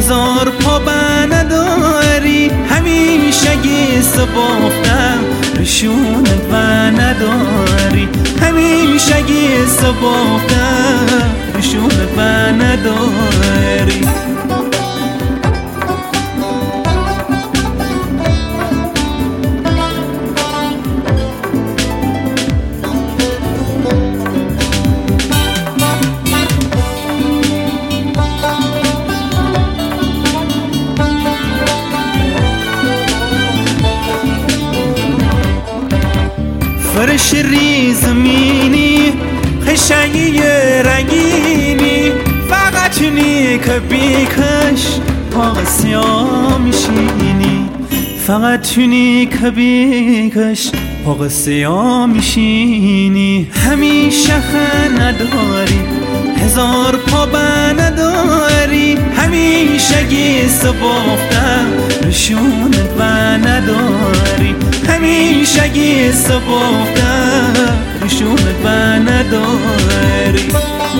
هزار پا نداری، همیشه گیس باختم رشونت و نداری، همیشه گیس باختم رشونت و نداری. فرش ریزمینی خشنگی رنگینی، فقط تونی که بیکش پاق سیاه میشینی، فقط تونی که بیکش پاق سیاه میشینی. همیشه خن نداری، هزار پا نداری، همیشه گیس باختم رشونت و نداری، همیشه گیس باختم رشونت و نداری.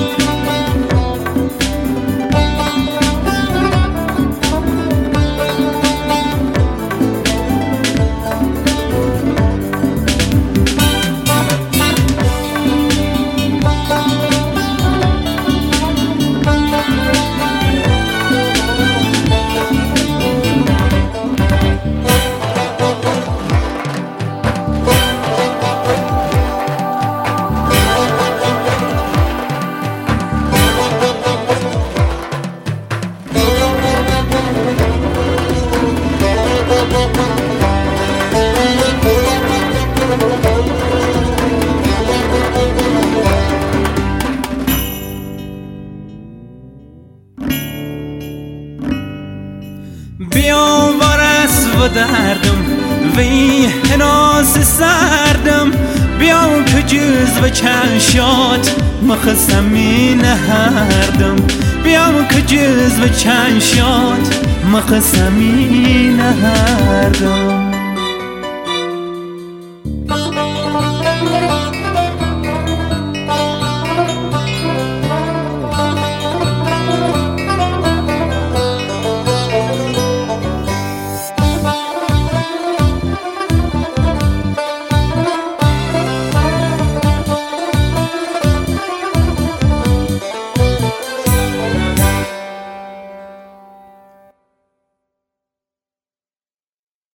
بیا ورس و دردم وی هناز سردم، بیا که جز و چنشات مخسمی نهردم، بیا که جز و چنشات مخسمی